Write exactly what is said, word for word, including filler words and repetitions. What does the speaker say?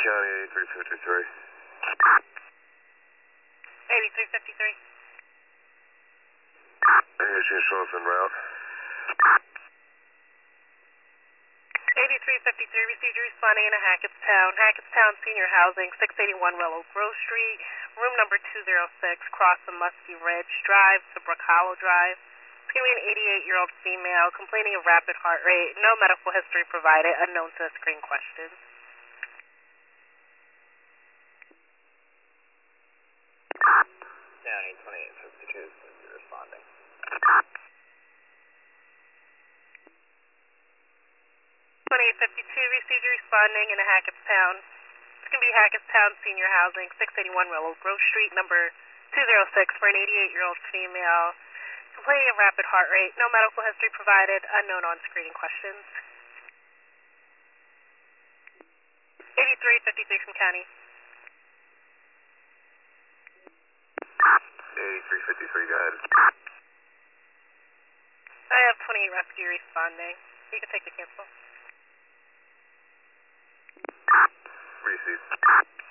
County, eighty-three fifty-three. eighty-three fifty-three. Houston, show us en route. eighty-three fifty-three, received your responding in a Hackettstown. Hackettstown Senior Housing, six eighty-one Willow Grove Street, room number two oh six, cross the Muskie Ridge Drive to Brook Hollow Drive. It's going to be an eighty-eight-year-old female complaining of rapid heart rate, no medical history provided, unknown to screen questions. County, twenty-eight fifty-two, responding. twenty-eight fifty-two, received your responding in a Hackettstown. It's going to be Hackettstown Senior Housing, six eighty-one Willow Grove Street, number two oh six, for an eighty-eight-year-old female complaining of rapid heart rate, no medical history provided, unknown on screening questions. eighty-three fifty-three from County. eighty-three fifty-three, go ahead. I have twenty-eight rescue responding. You can take the cancel. Received.